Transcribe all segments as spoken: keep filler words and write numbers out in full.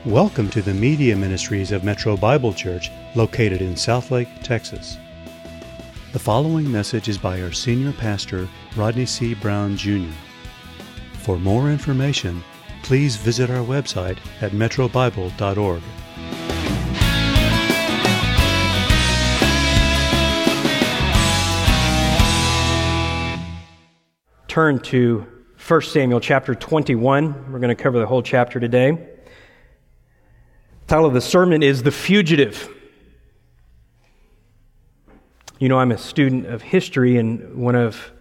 Welcome to the Media Ministries of Metro Bible Church, located in Southlake, Texas. The following message is by our senior pastor, Rodney C. Brown, Junior For more information, please visit our website at metro bible dot org. Turn to First Samuel chapter twenty-one. We're going to cover the whole chapter today. The title of the sermon is The Fugitive. You know, I'm a student of history, and one of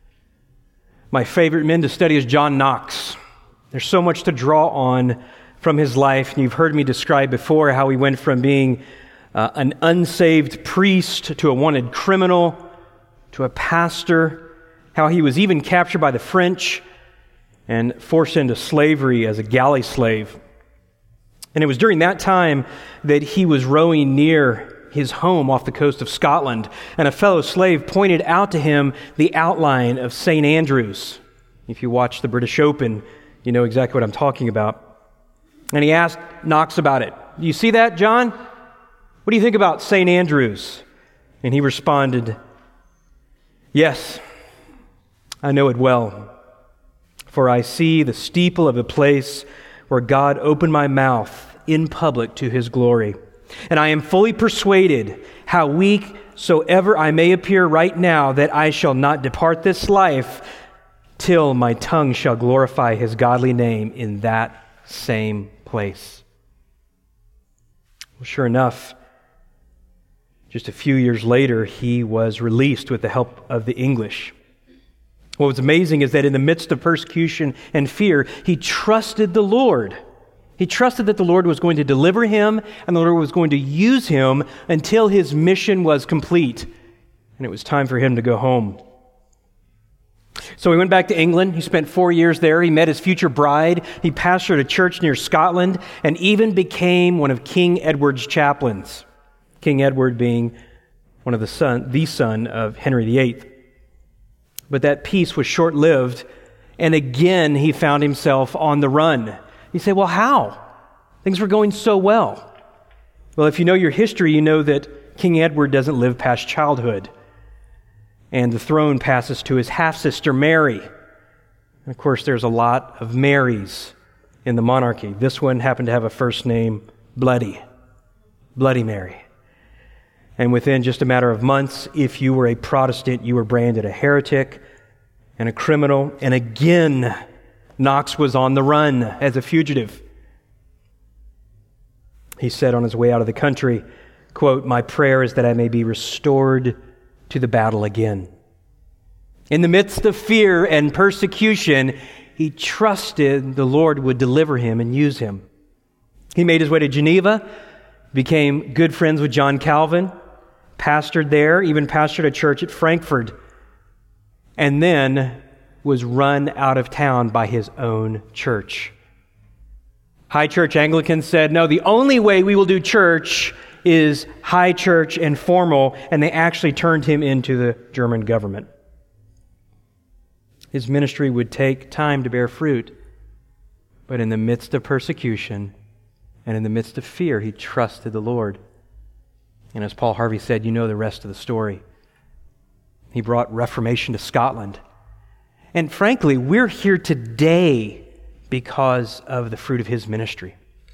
my favorite men to study is John Knox. There's so much to draw on from his life, and you've heard me describe before how he went from being uh, an unsaved priest to a wanted criminal to a pastor, how he was even captured by the French and forced into slavery as a galley slave. And it was during that time that he was rowing near his home off the coast of Scotland, and a fellow slave pointed out to him the outline of Saint Andrews. If you watch the British Open, you know exactly what I'm talking about. And he asked Knox about it. "Do you see that, John? What do you think about Saint Andrews?" And he responded, "Yes, I know it well, for I see the steeple of the place where God opened my mouth in public to His glory. And I am fully persuaded, how weak soever I may appear right now, that I shall not depart this life till my tongue shall glorify His godly name in that same place." Well, sure enough, just a few years later, he was released with the help of the English. What was amazing is that in the midst of persecution and fear, he trusted the Lord. He trusted that the Lord was going to deliver him and the Lord was going to use him until his mission was complete. And it was time for him to go home. So he went back to England. He spent four years there. He met his future bride. He pastored a church near Scotland and even became one of King Edward's chaplains. King Edward being one of the son, the son of Henry the Eighth. But that peace was short-lived, and again he found himself on the run. You say, well, how? Things were going so well. Well, if you know your history, you know that King Edward doesn't live past childhood, and the throne passes to his half-sister Mary. And of course, there's a lot of Marys in the monarchy. This one happened to have a first name, Bloody, Bloody Mary. And within just a matter of months, if you were a Protestant, you were branded a heretic and a criminal. And again, Knox was on the run as a fugitive. He said on his way out of the country, quote, "My prayer is that I may be restored to the battle again." In the midst of fear and persecution, he trusted the Lord would deliver him and use him. He made his way to Geneva, became good friends with John Calvin, pastored there, even pastored a church at Frankfurt, and then was run out of town by his own church. High church Anglicans said, no, the only way we will do church is high church and formal, and they actually turned him into the German government. His ministry would take time to bear fruit, but in the midst of persecution and in the midst of fear, he trusted the Lord. And as Paul Harvey said, you know the rest of the story. He brought Reformation to Scotland. And frankly, we're here today because of the fruit of his ministry.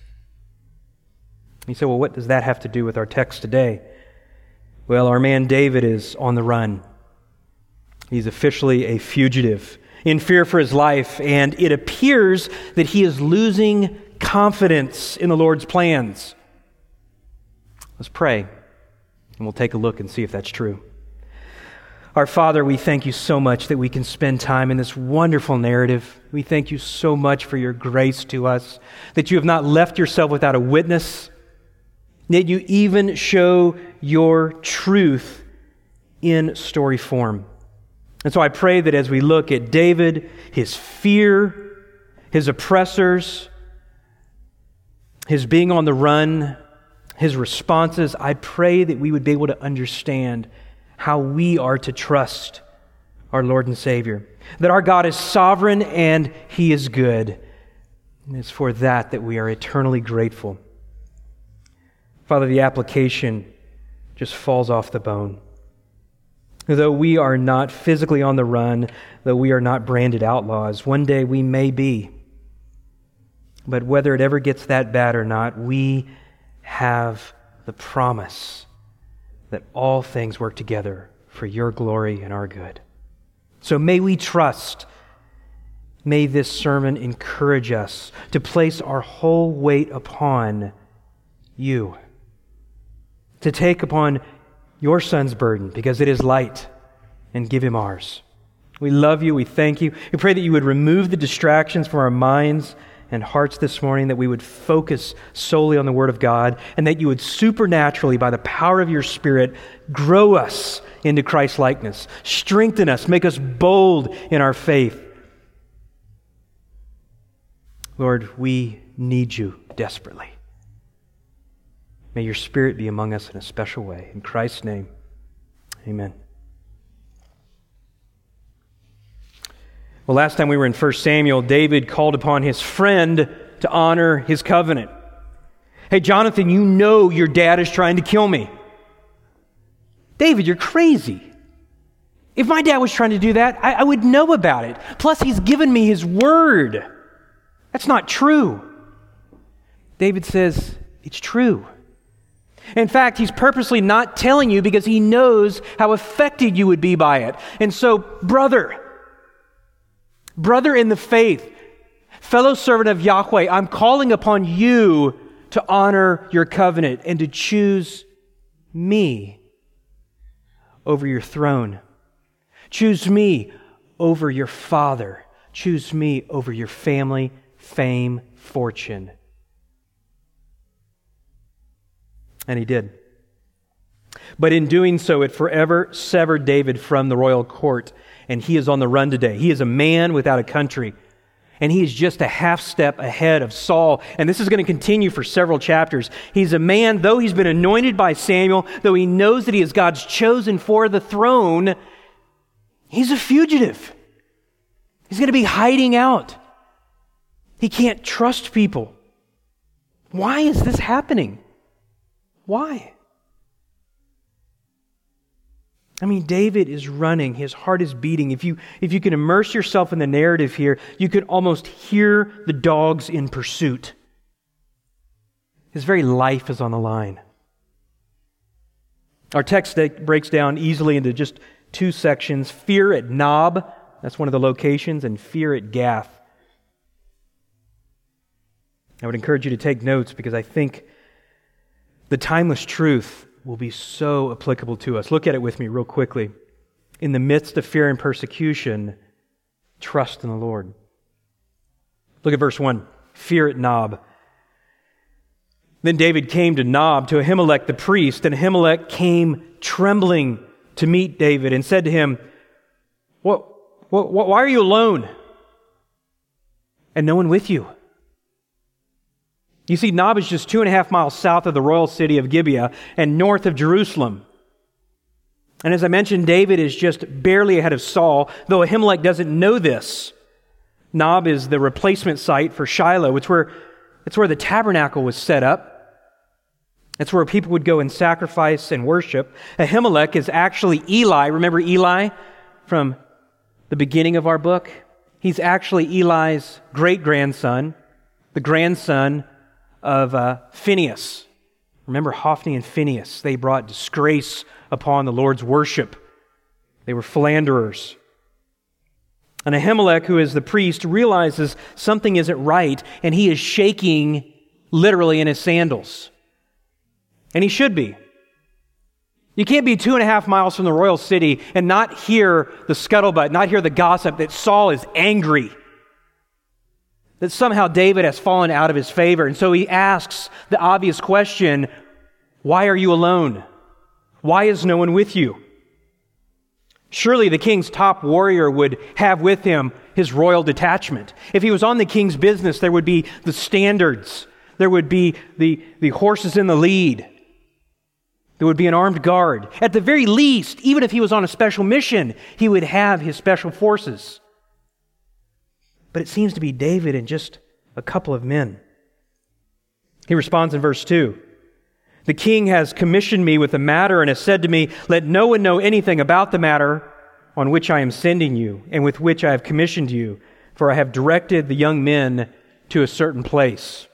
You say, well, what does that have to do with our text today? Well, our man David is on the run. He's officially a fugitive, in fear for his life, and it appears that he is losing confidence in the Lord's plans. Let's pray. And we'll take a look and see if that's true. Our Father, we thank you so much that we can spend time in this wonderful narrative. We thank you so much for your grace to us, that you have not left yourself without a witness, that you even show your truth in story form. And so I pray that as we look at David, his fear, his oppressors, his being on the run, his responses, I pray that we would be able to understand how we are to trust our Lord and Savior. That our God is sovereign and He is good. And it's for that that we are eternally grateful. Father, the application just falls off the bone. Though we are not physically on the run, though we are not branded outlaws, one day we may be. But whether it ever gets that bad or not, we have the promise that all things work together for your glory and our good. So may we trust, may this sermon encourage us to place our whole weight upon you, to take upon your Son's burden, because it is light, and give him ours. We love you. We thank you. We pray that you would remove the distractions from our minds and hearts this morning, that we would focus solely on the Word of God, and that you would supernaturally, by the power of your Spirit, grow us into Christ-likeness, strengthen us, make us bold in our faith. Lord, we need you desperately. May your Spirit be among us in a special way. In Christ's name, amen. Well, last time we were in First Samuel, David called upon his friend to honor his covenant. Hey, Jonathan, you know your dad is trying to kill me. David, you're crazy. If my dad was trying to do that, I, I would know about it. Plus, he's given me his word. That's not true. David says, it's true. In fact, he's purposely not telling you because he knows how affected you would be by it. And so, brother, brother in the faith, fellow servant of Yahweh, I'm calling upon you to honor your covenant and to choose me over your throne. Choose me over your father. Choose me over your family, fame, fortune. And he did. But in doing so, it forever severed David from the royal court, and he is on the run today. He is a man without a country, and he is just a half step ahead of Saul, and this is going to continue for several chapters. He's a man, though he's been anointed by Samuel, though he knows that he is God's chosen for the throne, he's a fugitive. He's going to be hiding out. He can't trust people. Why is this happening? Why? I mean, David is running. His heart is beating. If you, if you can immerse yourself in the narrative here, you could almost hear the dogs in pursuit. His very life is on the line. Our text breaks down easily into just two sections. Fear at Nob, that's one of the locations, and fear at Gath. I would encourage you to take notes because I think the timeless truth will be so applicable to us. Look at it with me real quickly. In the midst of fear and persecution, trust in the Lord. Look at verse one. Fear at Nob. Then David came to Nob, to Ahimelech the priest, and Ahimelech came trembling to meet David and said to him, what, what, why are you alone and no one with you? You see, Nob is just two and a half miles south of the royal city of Gibeah and north of Jerusalem. And as I mentioned, David is just barely ahead of Saul, though Ahimelech doesn't know this. Nob is the replacement site for Shiloh. It's where, it's where the tabernacle was set up. It's where people would go and sacrifice and worship. Ahimelech is actually Eli. Remember Eli from the beginning of our book? He's actually Eli's great-grandson, the grandson of uh, Phinehas. Remember Hophni and Phinehas? They brought disgrace upon the Lord's worship. They were philanderers. And Ahimelech, who is the priest, realizes something isn't right, and he is shaking literally in his sandals. And he should be. You can't be two and a half miles from the royal city and not hear the scuttlebutt, not hear the gossip that Saul is angry, that somehow David has fallen out of his favor. And so he asks the obvious question, why are you alone? Why is no one with you? Surely the king's top warrior would have with him his royal detachment. If he was on the king's business, there would be the standards. There would be the, the horses in the lead. There would be an armed guard. At the very least, even if he was on a special mission, he would have his special forces. But it seems to be David in just a couple of men. He responds in verse two. The king has commissioned me with a matter and has said to me, let no one know anything about the matter on which I am sending you and with which I have commissioned you, for I have directed the young men to a certain place.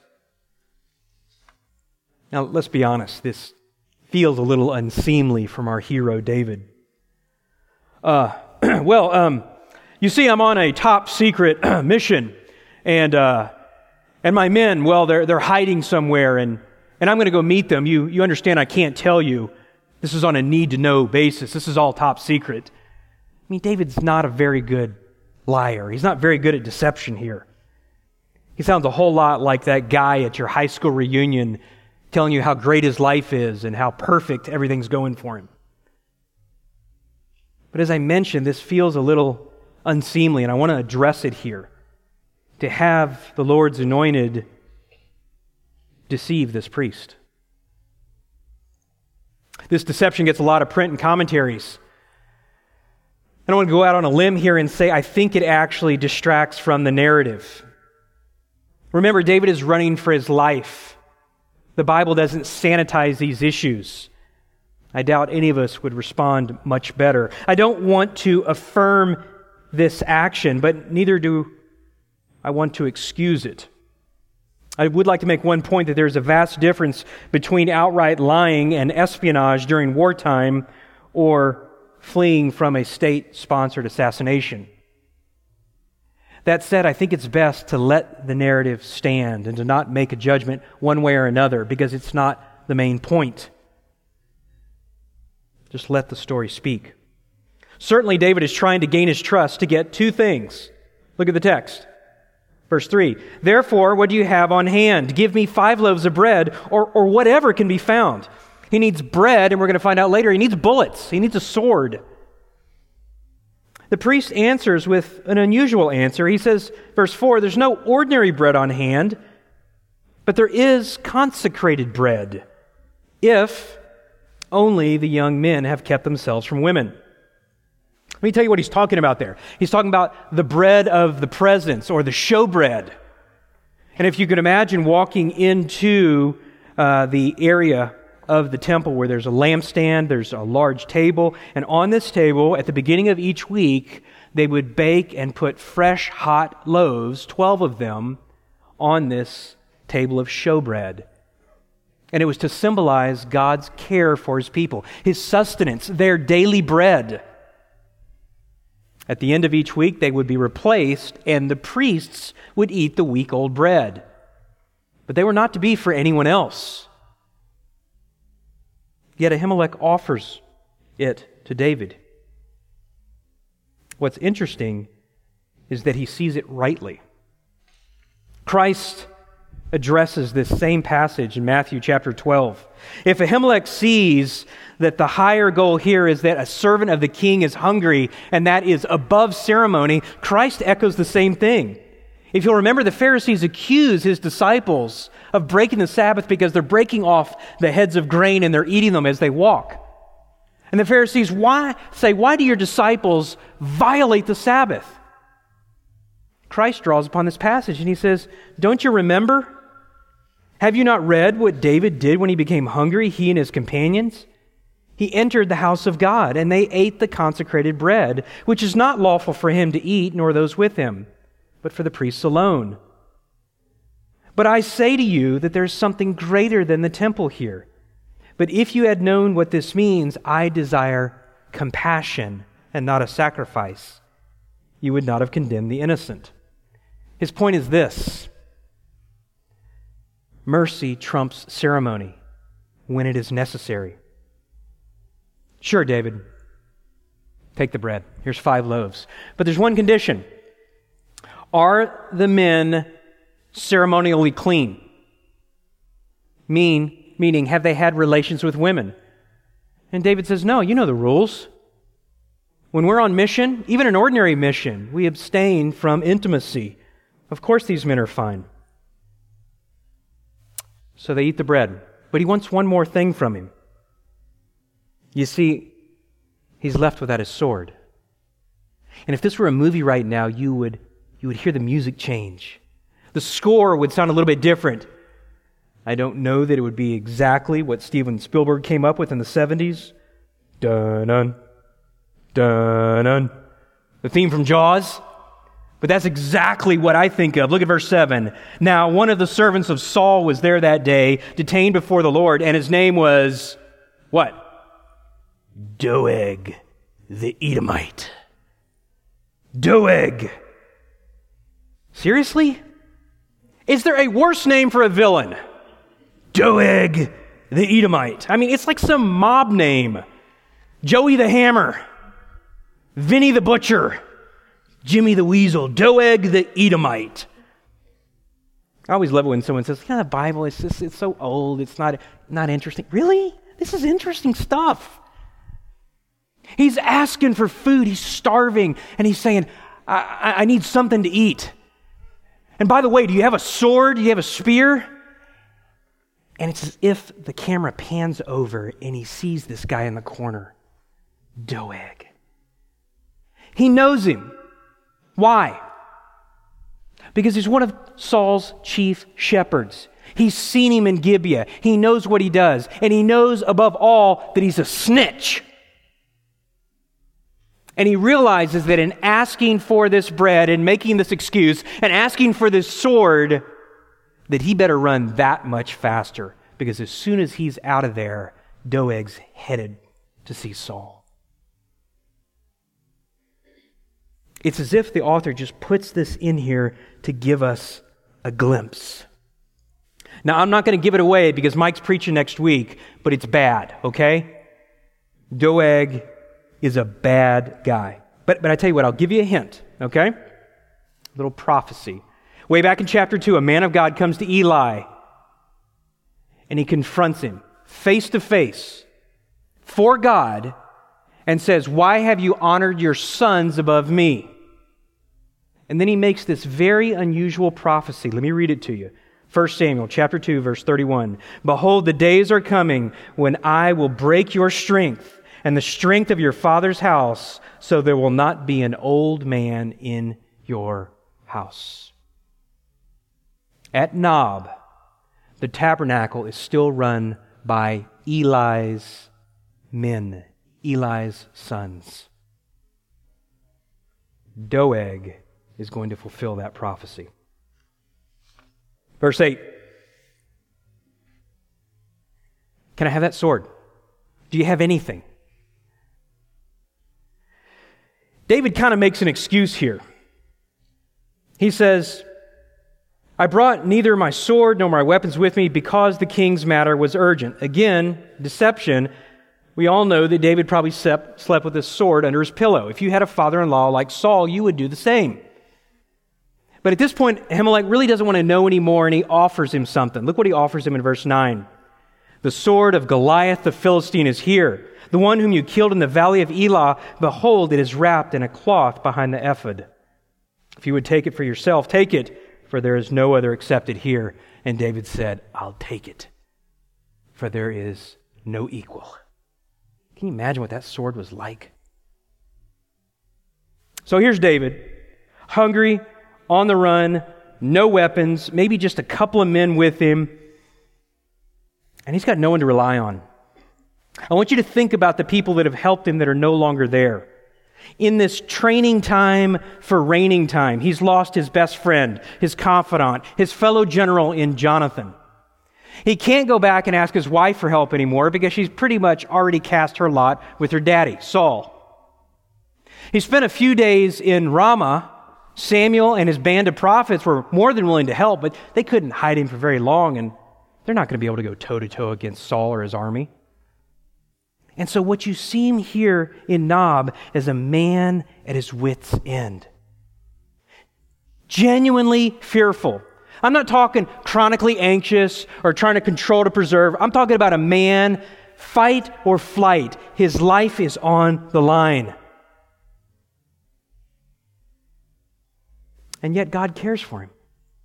Now, let's be honest. This feels a little unseemly from our hero, David. Uh, well, um, you see, I'm on a top secret mission, and uh, and my men, well, they're they're hiding somewhere, and and I'm going to go meet them. You you understand? I can't tell you. This is on a need-to-know basis. This is all top secret. I mean, David's not a very good liar. He's not very good at deception here. He sounds a whole lot like that guy at your high school reunion telling you how great his life is and how perfect everything's going for him. But as I mentioned, this feels a little unseemly, and I want to address it here. To have the Lord's anointed deceive this priest. This deception gets a lot of print and commentaries. I don't want to go out on a limb here and say I think it actually distracts from the narrative. Remember, David is running for his life. The Bible doesn't sanitize these issues. I doubt any of us would respond much better. I don't want to affirm this action, but neither do I want to excuse it. I would like to make one point that there's a vast difference between outright lying and espionage during wartime or fleeing from a state-sponsored assassination. That said, I think it's best to let the narrative stand and to not make a judgment one way or another because it's not the main point. Just let the story speak. Certainly, David is trying to gain his trust to get two things. Look at the text. Verse three, therefore, what do you have on hand? Give me five loaves of bread or, or whatever can be found. He needs bread, and we're going to find out later, he needs bullets. He needs a sword. The priest answers with an unusual answer. He says, verse four, there's no ordinary bread on hand, but there is consecrated bread, if only the young men have kept themselves from women. Let me tell you what he's talking about there. He's talking about the bread of the presence, or the showbread. And if you could imagine walking into uh, the area of the temple where there's a lampstand, there's a large table, and on this table, at the beginning of each week, they would bake and put fresh, hot loaves, twelve of them, on this table of showbread. And it was to symbolize God's care for His people, His sustenance, their daily bread. At the end of each week, they would be replaced, and the priests would eat the week-old bread. But they were not to be for anyone else. Yet Ahimelech offers it to David. What's interesting is that he sees it rightly. Christ addresses this same passage in Matthew chapter twelve. If Ahimelech sees that the higher goal here is that a servant of the king is hungry and that is above ceremony, Christ echoes the same thing. If you'll remember, the Pharisees accuse his disciples of breaking the Sabbath because they're breaking off the heads of grain and they're eating them as they walk. And the Pharisees why say, why do your disciples violate the Sabbath? Christ draws upon this passage and he says, don't you remember? Have you not read what David did when he became hungry, he and his companions? He entered the house of God, and they ate the consecrated bread, which is not lawful for him to eat, nor those with him, but for the priests alone. But I say to you that there's something greater than the temple here. But if you had known what this means, I desire compassion and not a sacrifice, you would not have condemned the innocent. His point is this: mercy trumps ceremony when it is necessary. Sure, David, take the bread. Here's five loaves. But there's one condition. Are the men ceremonially clean? Mean, meaning, have they had relations with women? And David says, no, you know the rules. When we're on mission, even an ordinary mission, we abstain from intimacy. Of course these men are fine. So they eat the bread. But he wants one more thing from him. You see, he's left without his sword. And if this were a movie right now, you would you would hear the music change. The score would sound a little bit different. I don't know that it would be exactly what Steven Spielberg came up with in the seventies. Dun-dun, dun-dun. The theme from Jaws. But that's exactly what I think of. Look at verse seven. Now, one of the servants of Saul was there that day, detained before the Lord, and his name was, what? Doeg, the Edomite. Doeg. Seriously? Is there a worse name for a villain? Doeg, the Edomite. I mean, it's like some mob name. Joey the Hammer. Vinny the Butcher. Jimmy the Weasel, Doeg the Edomite. I always love it when someone says, yeah, the Bible is just, it's so old, it's not, not interesting. Really? This is interesting stuff. He's asking for food, he's starving, and he's saying, I, I, I need something to eat. And by the way, do you have a sword? Do you have a spear? And it's as if the camera pans over and he sees this guy in the corner, Doeg. He knows him. Why? Because he's one of Saul's chief shepherds. He's seen him in Gibeah. He knows what he does. And he knows above all that he's a snitch. And he realizes that in asking for this bread and making this excuse and asking for this sword, that he better run that much faster. Because as soon as he's out of there, Doeg's headed to see Saul. It's as if the author just puts this in here to give us a glimpse. Now, I'm not going to give it away because Mike's preaching next week, but it's bad, okay? Doeg is a bad guy. But, but I tell you what, I'll give you a hint, okay? A little prophecy. Way back in chapter two, a man of God comes to Eli and he confronts him face to face for God and says, why have you honored your sons above me? And then he makes this very unusual prophecy. Let me read it to you. First Samuel chapter two, verse thirty-one. Behold, the days are coming when I will break your strength and the strength of your father's house, so there will not be an old man in your house. At Nob, the tabernacle is still run by Eli's men. Eli's sons. Doeg is going to fulfill that prophecy. Verse eight. Can I have that sword? Do you have anything? David kind of makes an excuse here. He says, I brought neither my sword nor my weapons with me because the king's matter was urgent. Again, deception. We all know that David probably slept, slept with a sword under his pillow. If you had a father-in-law like Saul, you would do the same. But at this point, Ahimelech really doesn't want to know anymore, and he offers him something. Look what he offers him in verse nine. The sword of Goliath the Philistine is here, the one whom you killed in the valley of Elah. Behold, it is wrapped in a cloth behind the ephod. If you would take it for yourself, take it, for there is no other except it here. And David said, I'll take it, for there is no equal. Can you imagine what that sword was like? So here's David, hungry, on the run, no weapons, maybe just a couple of men with him, and he's got no one to rely on. I want you to think about the people that have helped him that are no longer there. In this training time for reigning time, he's lost his best friend, his confidant, his fellow general in Jonathan. He can't go back and ask his wife for help anymore because she's pretty much already cast her lot with her daddy, Saul. He spent a few days in Ramah. Samuel and his band of prophets were more than willing to help, but they couldn't hide him for very long, and they're not going to be able to go toe-to-toe against Saul or his army. And so what you see him here in Nob is a man at his wit's end. Genuinely fearful. I'm not talking chronically anxious or trying to control to preserve. I'm talking about a man, fight or flight. His life is on the line. And yet God cares for him.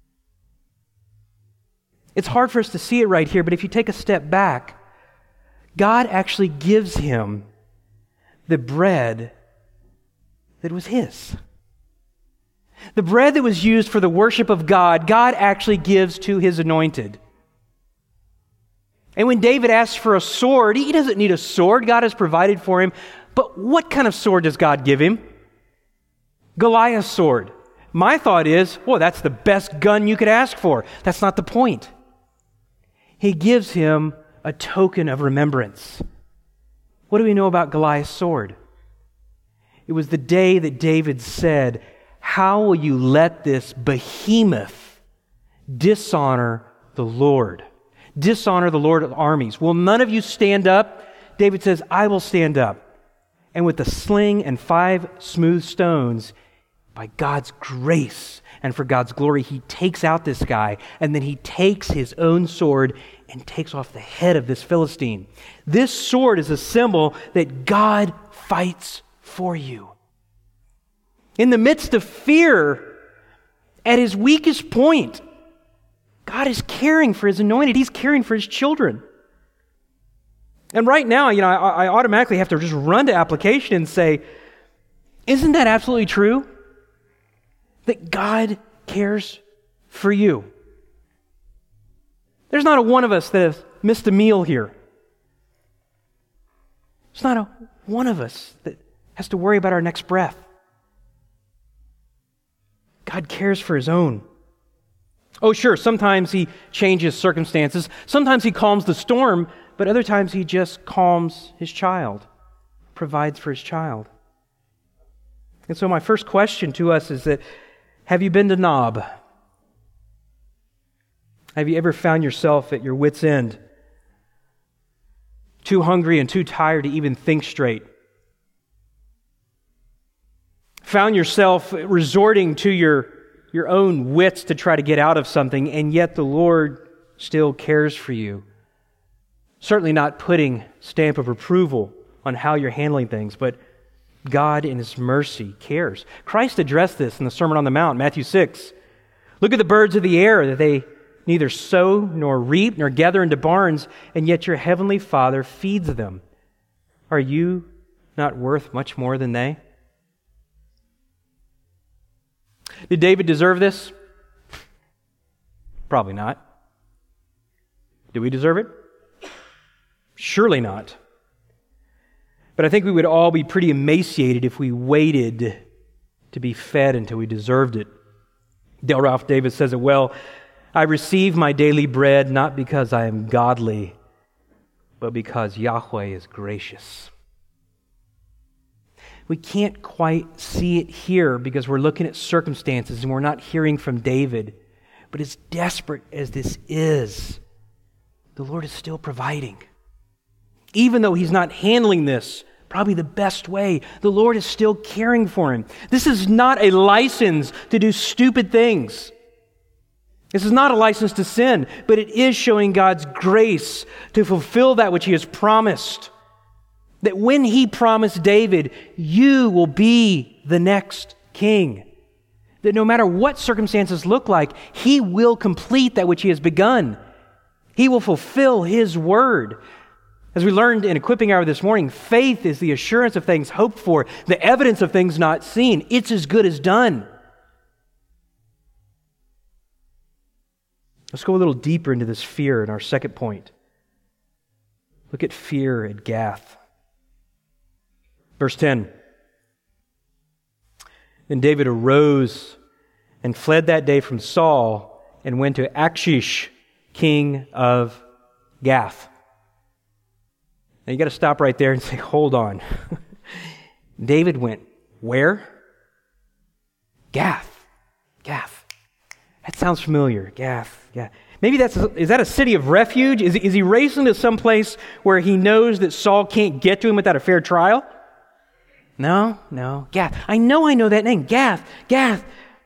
It's hard for us to see it right here, but if you take a step back, God actually gives him the bread that was his. The bread that was used for the worship of God, God actually gives to his anointed. And when David asks for a sword, he doesn't need a sword. God has provided for him. But what kind of sword does God give him? Goliath's sword. My thought is, well, that's the best gun you could ask for. That's not the point. He gives him a token of remembrance. What do we know about Goliath's sword? It was the day that David said, "How will you let this behemoth dishonor the Lord? Dishonor the Lord of armies. Will none of you stand up?" David says, "I will stand up." And with the sling and five smooth stones, by God's grace and for God's glory, he takes out this guy, and then he takes his own sword and takes off the head of this Philistine. This sword is a symbol that God fights for you. In the midst of fear, at his weakest point, God is caring for his anointed. He's caring for his children. And right now, you know, I, I automatically have to just run to application and say, isn't that absolutely true? That God cares for you. There's not a one of us that has missed a meal here. There's not a one of us that has to worry about our next breath. God cares for his own. Oh, sure, sometimes he changes circumstances. Sometimes he calms the storm, but other times he just calms his child, provides for his child. And so my first question to us is that, have you been to Nob? Have you ever found yourself at your wit's end? Too hungry and too tired to even think straight? Found yourself resorting to your, your own wits to try to get out of something, and yet the Lord still cares for you. Certainly not putting stamp of approval on how you're handling things, but God in his mercy cares. Christ addressed this in the Sermon on the Mount, Matthew six. Look at the birds of the air, that they neither sow nor reap nor gather into barns, and yet your heavenly Father feeds them. Are you not worth much more than they? Did David deserve this? Probably not. Do we deserve it? Surely not. But I think we would all be pretty emaciated if we waited to be fed until we deserved it. Dale Ralph Davis says it well, "I receive my daily bread not because I am godly, but because Yahweh is gracious." We can't quite see it here because we're looking at circumstances and we're not hearing from David. But as desperate as this is, the Lord is still providing. Even though he's not handling this probably the best way, the Lord is still caring for him. This is not a license to do stupid things. This is not a license to sin, but it is showing God's grace to fulfill that which he has promised. That when he promised David, you will be the next king. That no matter what circumstances look like, he will complete that which he has begun. He will fulfill his word. As we learned in Equipping Hour this morning, faith is the assurance of things hoped for, the evidence of things not seen. It's as good as done. Let's go a little deeper into this fear in our second point. Look at fear at Gath. Verse ten. Then David arose and fled that day from Saul and went to Achish, king of Gath. Now you got to stop right there and say, hold on. David went where? Gath. Gath. That sounds familiar. Gath. Yeah. Maybe that's, a, is that a city of refuge? Is, is he racing to some place where he knows that Saul can't get to him without a fair trial? No, no. Gath. I know I know that name. Gath. Gath.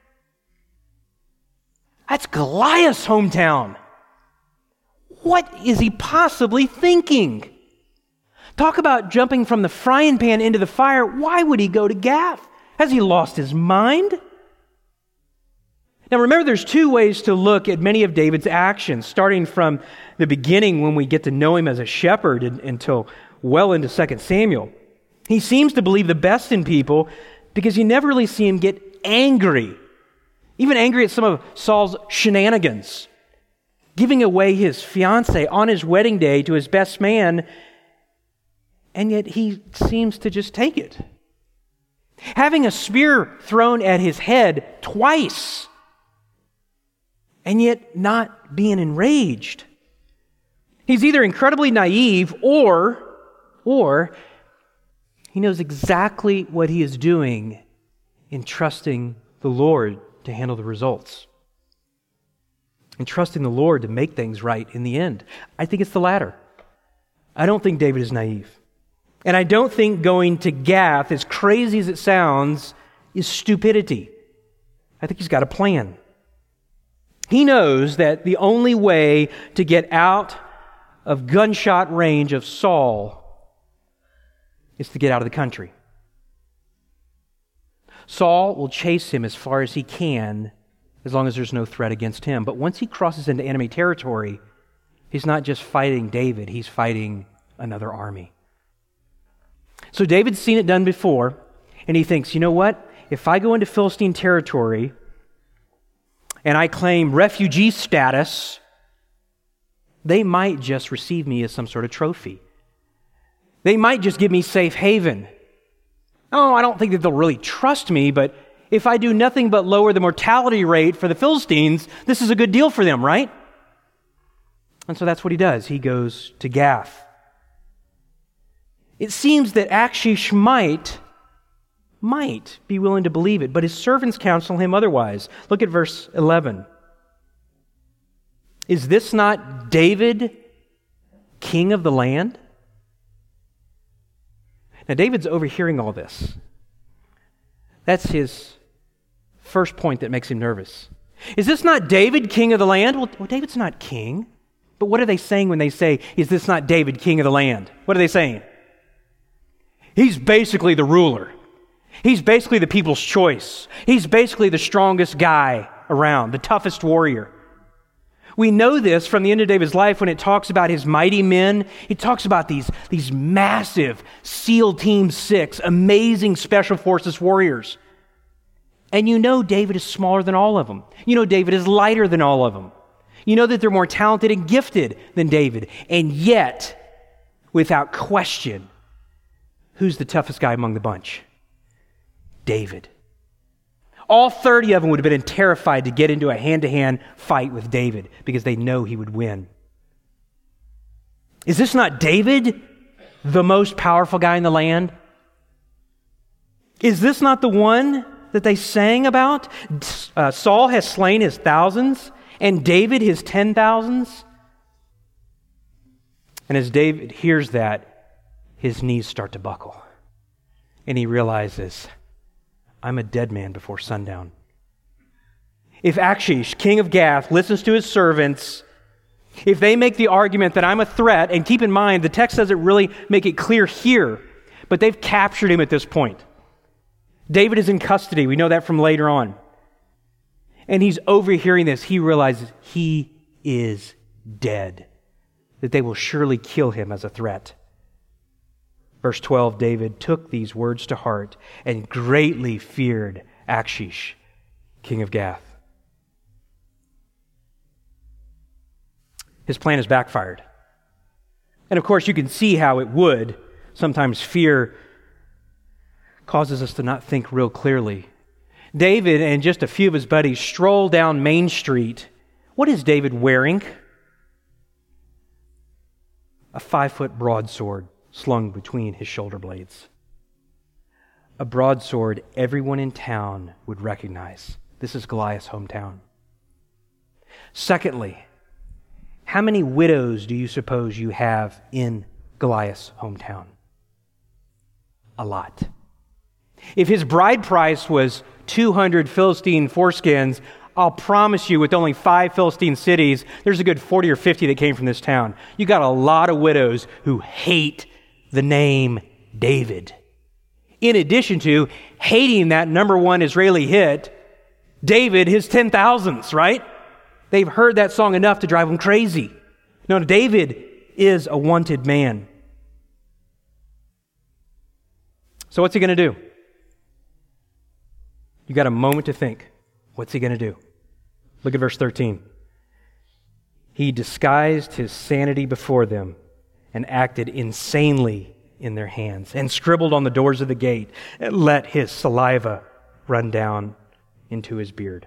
That's Goliath's hometown. What is he possibly thinking? Talk about jumping from the frying pan into the fire. Why would he go to Gath? Has he lost his mind? Now remember, there's two ways to look at many of David's actions, starting from the beginning when we get to know him as a shepherd until well into Second Samuel. He seems to believe the best in people because you never really see him get angry even angry at some of Saul's shenanigans, giving away his fiancée on his wedding day to his best man, and yet he seems to just take it. Having a spear thrown at his head twice, and yet not being enraged. He's either incredibly naive or, or he knows exactly what he is doing in trusting the Lord to handle the results. And trusting the Lord to make things right in the end. I think it's the latter. I don't think David is naive. And I don't think going to Gath, as crazy as it sounds, is stupidity. I think he's got a plan. He knows that the only way to get out of gunshot range of Saul is to get out of the country. Saul will chase him as far as he can, as long as there's no threat against him. But once he crosses into enemy territory, he's not just fighting David, he's fighting another army. So David's seen it done before, and he thinks, you know what? If I go into Philistine territory and I claim refugee status, they might just receive me as some sort of trophy. They might just give me safe haven. Oh, I don't think that they'll really trust me, but if I do nothing but lower the mortality rate for the Philistines, this is a good deal for them, right? And so that's what he does. He goes to Gath. It seems that Achish might, might be willing to believe it, but his servants counsel him otherwise. Look at verse eleven. Is this not David, king of the land? Now, David's overhearing all this. That's his first point that makes him nervous. Is this not David, king of the land? Well, well, David's not king. But what are they saying when they say, is this not David, king of the land? What are they saying? He's basically the ruler. He's basically the people's choice. He's basically the strongest guy around, the toughest warrior. We know this from the end of David's life when it talks about his mighty men. It talks about these, these massive SEAL Team six, amazing special forces warriors. And you know David is smaller than all of them. You know David is lighter than all of them. You know that they're more talented and gifted than David. And yet, without question, who's the toughest guy among the bunch? David. All thirty of them would have been terrified to get into a hand-to-hand fight with David because they know he would win. Is this not David, the most powerful guy in the land? Is this not the one that they sang about? Uh, Saul has slain his thousands and David his ten thousands. And as David hears that, his knees start to buckle. And he realizes, I'm a dead man before sundown. If Achish, king of Gath, listens to his servants, if they make the argument that I'm a threat, and keep in mind, the text doesn't really make it clear here, but they've captured him at this point. David is in custody. We know that from later on. And he's overhearing this. He realizes he is dead, that they will surely kill him as a threat. Verse twelve, David took these words to heart and greatly feared Achish, king of Gath. His plan has backfired. And of course, you can see how it would. Sometimes fear causes us to not think real clearly. David and just a few of his buddies stroll down Main Street. What is David wearing? A five-foot broadsword slung between his shoulder blades. A broadsword everyone in town would recognize. This is Goliath's hometown. Secondly, how many widows do you suppose you have in Goliath's hometown? A lot. If his bride price was two hundred Philistine foreskins, I'll promise you with only five Philistine cities, there's a good forty or fifty that came from this town. You got a lot of widows who hate the name David. In addition to hating that number one Israeli hit, David, his ten thousands, right? They've heard that song enough to drive them crazy. No, David is a wanted man. So what's he going to do? You got a moment to think. What's he going to do? Look at verse thirteen. He disguised his sanity before them and acted insanely in their hands and scribbled on the doors of the gate and let his saliva run down into his beard.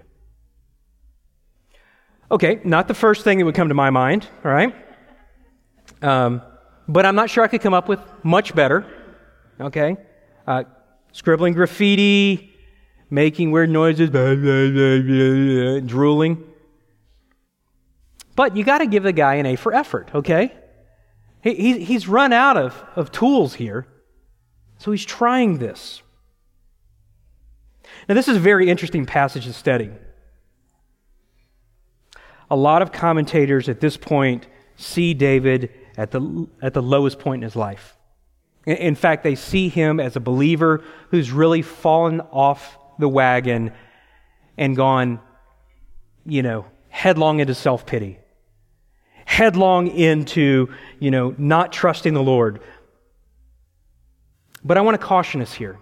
Okay, not the first thing that would come to my mind, all right? Um, but I'm not sure I could come up with much better, okay? Uh, scribbling graffiti, making weird noises, blah, blah, blah, blah, drooling. But you got to give the guy an A for effort, okay? He, he, he's run out of, of tools here, so he's trying this. Now, this is a very interesting passage to study. A lot of commentators at this point see David at the, at the lowest point in his life. In, in fact, they see him as a believer who's really fallen off the wagon and gone, you know, headlong into self-pity. Headlong into, you know, not trusting the Lord. But I want to caution us here.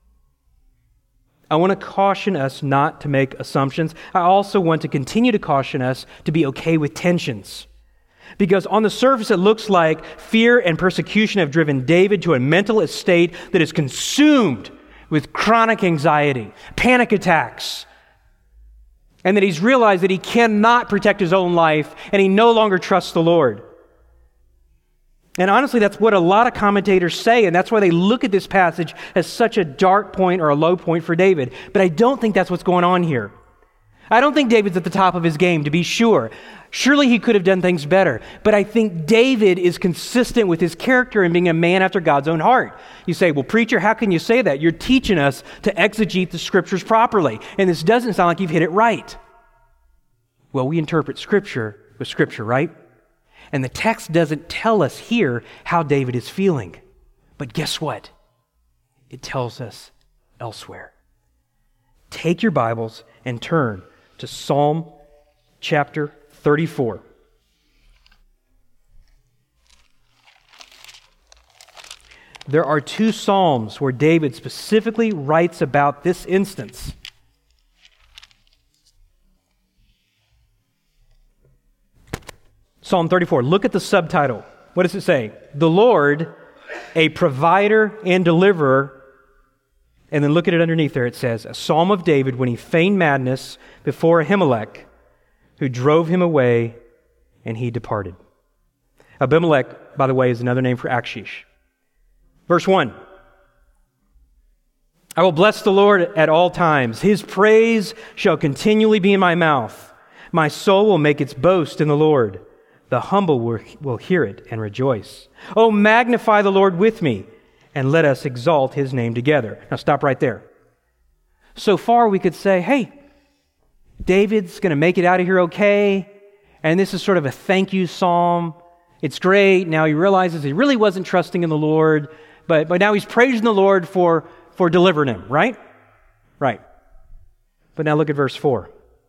I want to caution us not to make assumptions. I also want to continue to caution us to be okay with tensions. Because on the surface it looks like fear and persecution have driven David to a mental estate that is consumed with chronic anxiety, panic attacks, and that he's realized that he cannot protect his own life and he no longer trusts the Lord. And honestly, that's what a lot of commentators say, and that's why they look at this passage as such a dark point or a low point for David. But I don't think that's what's going on here. I don't think David's at the top of his game, to be sure. Surely he could have done things better. But I think David is consistent with his character and being a man after God's own heart. You say, well, preacher, how can you say that? You're teaching us to exegete the Scriptures properly. And this doesn't sound like you've hit it right. Well, we interpret Scripture with Scripture, right? And the text doesn't tell us here how David is feeling. But guess what? It tells us elsewhere. Take your Bibles and turn to Psalm chapter thirty-four. There are two Psalms where David specifically writes about this instance. Psalm thirty-four. Look at the subtitle. What does it say? The Lord, a provider and deliverer. And then look at it underneath there. It says, a psalm of David when he feigned madness before Ahimelech, who drove him away, and he departed. Abimelech, by the way, is another name for Achish. Verse one. I will bless the Lord at all times. His praise shall continually be in my mouth. My soul will make its boast in the Lord. The humble will hear it and rejoice. Oh, magnify the Lord with me, and let us exalt His name together. Now stop right there. So far we could say, hey, David's going to make it out of here okay, and this is sort of a thank you psalm. It's great. Now he realizes he really wasn't trusting in the Lord, but, but now he's praising the Lord for, for delivering him, right? Right. But now look at verse four.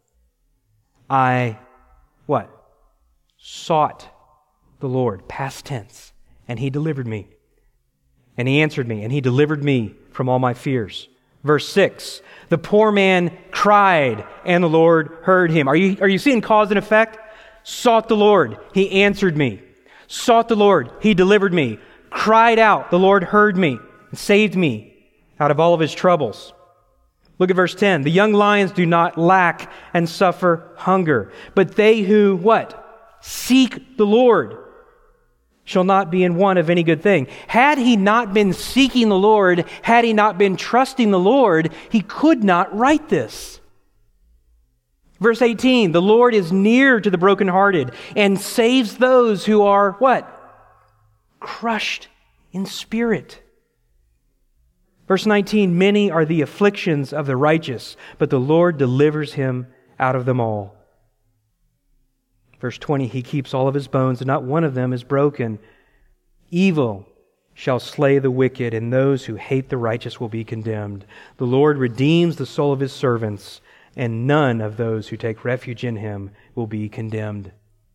I, what? Sought the Lord, past tense, and He delivered me. And He answered me, and He delivered me from all my fears. Verse six, the poor man cried, and the Lord heard him. Are you, are you seeing cause and effect? Sought the Lord, He answered me. Sought the Lord, He delivered me. Cried out, the Lord heard me and saved me out of all of his troubles. Look at verse ten. The young lions do not lack and suffer hunger, but they who, what? Seek the Lord shall not be in want of any good thing. Had he not been seeking the Lord, had he not been trusting the Lord, he could not write this. Verse eighteen, the Lord is near to the brokenhearted and saves those who are, what? Crushed in spirit. Verse nineteen, many are the afflictions of the righteous, but the Lord delivers him out of them all. Verse twenty, He keeps all of his bones, and not one of them is broken. Evil shall slay the wicked, and those who hate the righteous will be condemned. The Lord redeems the soul of His servants, and none of those who take refuge in Him will be condemned. Are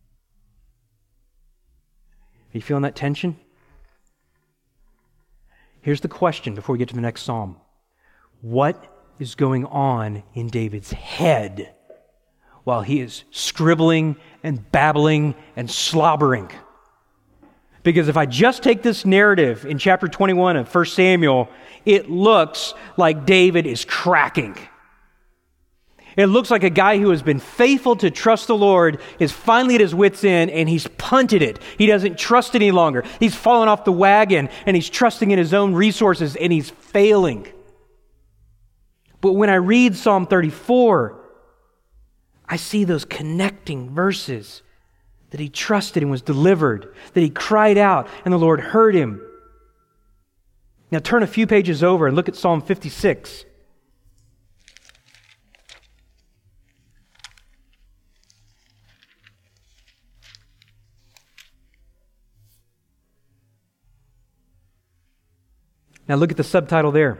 you feeling that tension? Here's the question before we get to the next psalm. What is going on in David's head while he is scribbling and babbling and slobbering. Because if I just take this narrative in chapter twenty-one of First Samuel, it looks like David is cracking. It looks like a guy who has been faithful to trust the Lord is finally at his wit's end and he's punted it. He doesn't trust any longer. He's fallen off the wagon and he's trusting in his own resources and he's failing. But when I read Psalm thirty-four, I see those connecting verses that he trusted and was delivered, that he cried out and the Lord heard him. Now turn a few pages over and look at Psalm fifty-six. Now look at the subtitle there.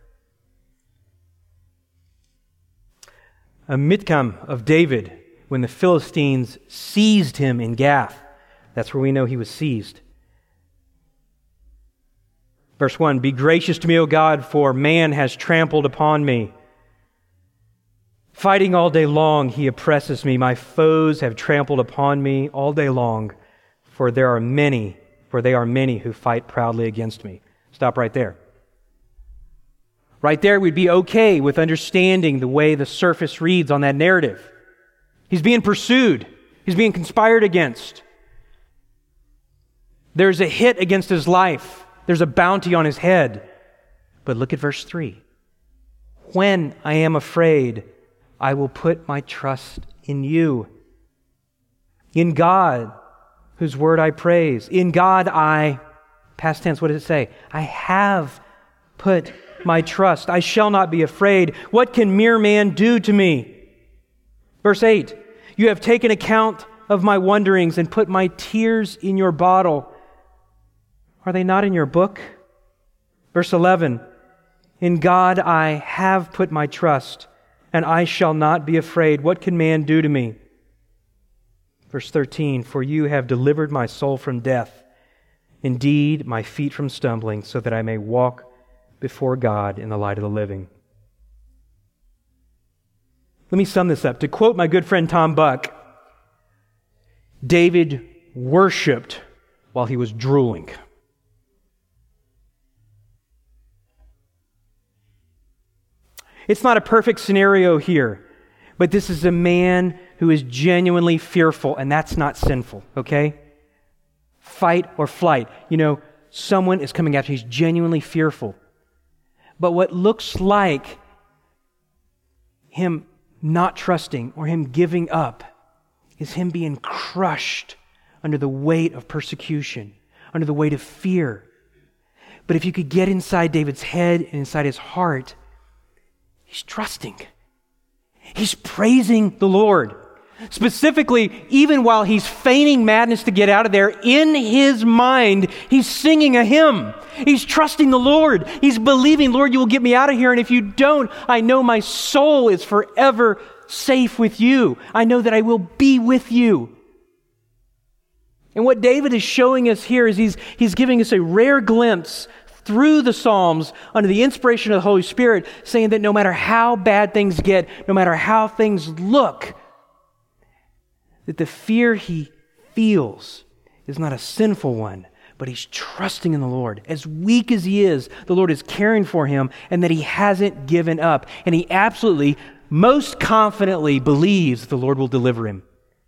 A Mitkam of David when the Philistines seized him in Gath. That's where we know he was seized. Verse one, be gracious to me, O God, for man has trampled upon me. Fighting all day long, he oppresses me. My foes have trampled upon me all day long, for there are many, for they are many who fight proudly against me. Stop right there. Right there, we'd be okay with understanding the way the surface reads on that narrative. He's being pursued. He's being conspired against. There's a hit against his life. There's a bounty on his head. But look at verse three. When I am afraid, I will put my trust in you. In God, whose word I praise. In God I, past tense, what does it say? I have put my trust. I shall not be afraid. What can mere man do to me? Verse eight, you have taken account of my wanderings and put my tears in your bottle. Are they not in your book? Verse eleven, in God I have put my trust, and I shall not be afraid. What can man do to me? Verse thirteen, for you have delivered my soul from death, indeed my feet from stumbling, so that I may walk before God in the light of the living. Let me sum this up. To quote my good friend Tom Buck, David worshiped while he was drooling. It's not a perfect scenario here, but this is a man who is genuinely fearful, and that's not sinful, okay? Fight or flight. You know, someone is coming after you. He's genuinely fearful. But what looks like him not trusting or him giving up is him being crushed under the weight of persecution, under the weight of fear. But if you could get inside David's head and inside his heart, he's trusting. He's praising the Lord. Specifically, even while he's feigning madness to get out of there, in his mind, he's singing a hymn. He's trusting the Lord. He's believing, Lord, you will get me out of here. And if you don't, I know my soul is forever safe with you. I know that I will be with you. And what David is showing us here is he's, he's giving us a rare glimpse through the Psalms under the inspiration of the Holy Spirit, saying that no matter how bad things get, no matter how things look, that the fear he feels is not a sinful one, but he's trusting in the Lord. As weak as he is, the Lord is caring for him, and that he hasn't given up. And he absolutely, most confidently believes the Lord will deliver him.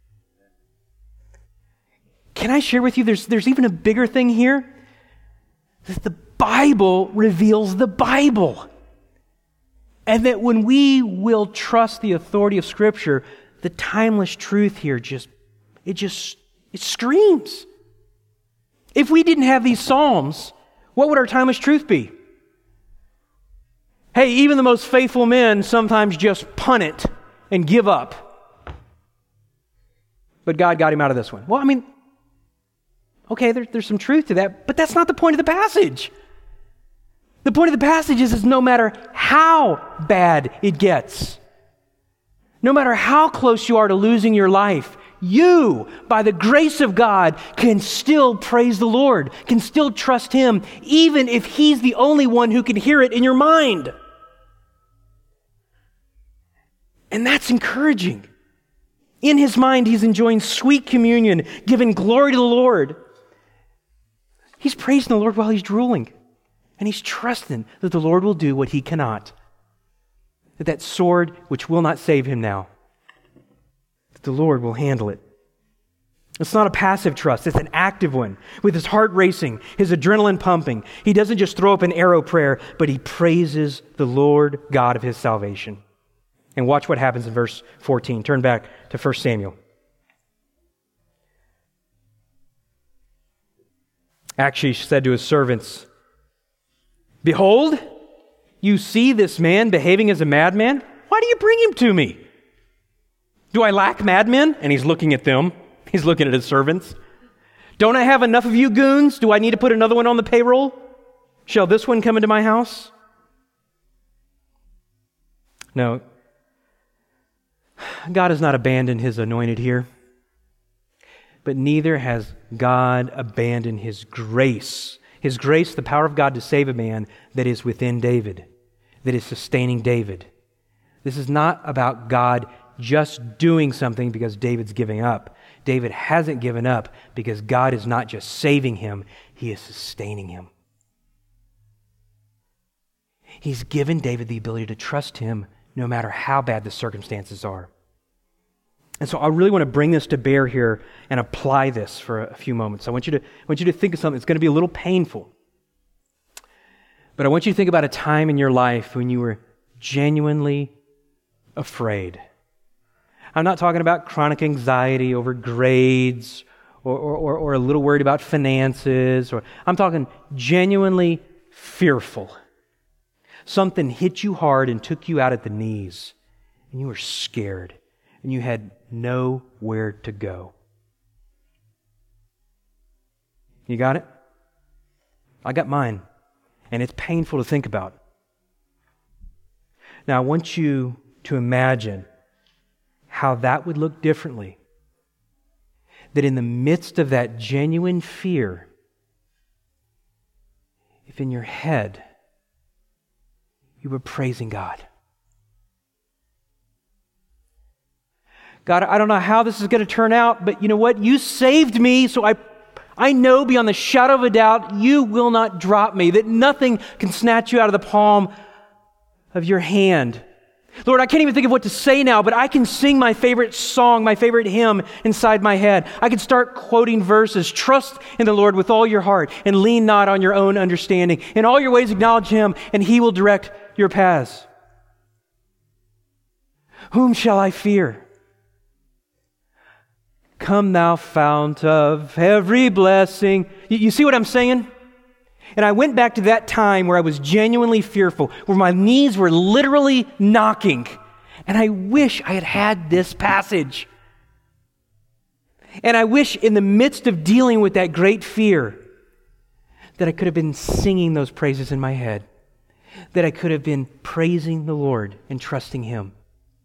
Can I share with you, there's, there's even a bigger thing here? That the Bible reveals the Bible. And that when we will trust the authority of Scripture, the timeless truth here just, it just, it screams. If we didn't have these Psalms, what would our timeless truth be? Hey, even the most faithful men sometimes just punt it and give up. But God got him out of this one. Well, I mean, okay, there, there's some truth to that, but that's not the point of the passage. The point of the passage is, is no matter how bad it gets, no matter how close you are to losing your life, you, by the grace of God, can still praise the Lord, can still trust Him, even if He's the only one who can hear it in your mind. And that's encouraging. In his mind, he's enjoying sweet communion, giving glory to the Lord. He's praising the Lord while he's drooling. And he's trusting that the Lord will do what he cannot. That that sword, which will not save him now, that the Lord will handle it. It's not a passive trust, it's an active one. With his heart racing, his adrenaline pumping. He doesn't just throw up an arrow prayer, but he praises the Lord God of his salvation. And watch what happens in verse fourteen. Turn back to First Samuel. Achish said to his servants, "Behold, you see this man behaving as a madman? Why do you bring him to me? Do I lack madmen?" And he's looking at them. He's looking at his servants. "Don't I have enough of you goons? Do I need to put another one on the payroll? Shall this one come into my house?" No, God has not abandoned his anointed here, but neither has God abandoned his grace. His grace, the power of God to save a man that is within David, that is sustaining David. This is not about God just doing something because David's giving up. David hasn't given up because God is not just saving him, he is sustaining him. He's given David the ability to trust him no matter how bad the circumstances are. And so I really want to bring this to bear here and apply this for a few moments. I want you to, I want you to think of something that's going to be a little painful. But I want you to think about a time in your life when you were genuinely afraid. I'm not talking about chronic anxiety over grades or, or, or a little worried about finances. Or I'm talking genuinely fearful. Something hit you hard and took you out at the knees, and you were scared, and you had nowhere to go. You got it? I got mine, and it's painful to think about. Now, I want you to imagine how that would look differently. That in the midst of that genuine fear, if in your head you were praising God. God, I don't know how this is going to turn out, but you know what? You saved me, so I I know beyond the shadow of a doubt you will not drop me, that nothing can snatch you out of the palm of your hand. Lord, I can't even think of what to say now, but I can sing my favorite song, my favorite hymn inside my head. I can start quoting verses. Trust in the Lord with all your heart and lean not on your own understanding. In all your ways acknowledge Him, and He will direct your paths. Whom shall I fear? Come thou fount of every blessing. You, you see what I'm saying? And I went back to that time where I was genuinely fearful, where my knees were literally knocking. And I wish I had had this passage. And I wish in the midst of dealing with that great fear that I could have been singing those praises in my head, that I could have been praising the Lord and trusting Him.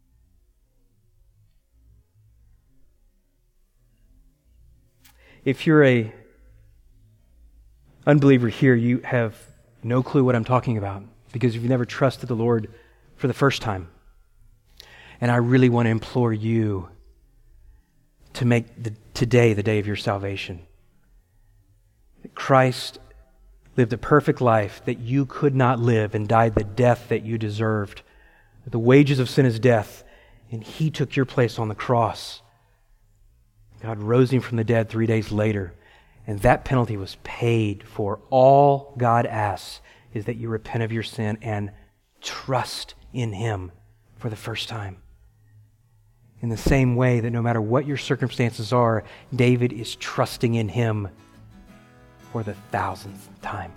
If you're a unbeliever here, you have no clue what I'm talking about because you've never trusted the Lord for the first time. And I really want to implore you to make the, today the day of your salvation. That Christ lived a perfect life that you could not live and died the death that you deserved. The wages of sin is death, and He took your place on the cross. God rose Him from the dead three days later. And that penalty was paid for. All God asks is that you repent of your sin and trust in Him for the first time. In the same way that no matter what your circumstances are, David is trusting in Him for the thousandth time.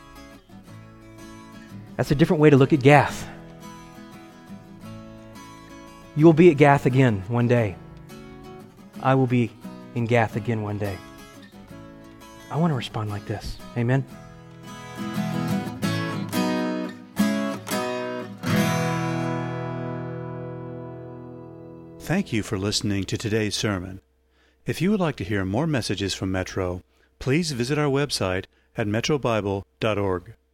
That's a different way to look at Gath. You will be at Gath again one day. I will be in Gath again one day. I want to respond like this. Amen? Thank you for listening to today's sermon. If you would like to hear more messages from Metro, please visit our website at metro bible dot org.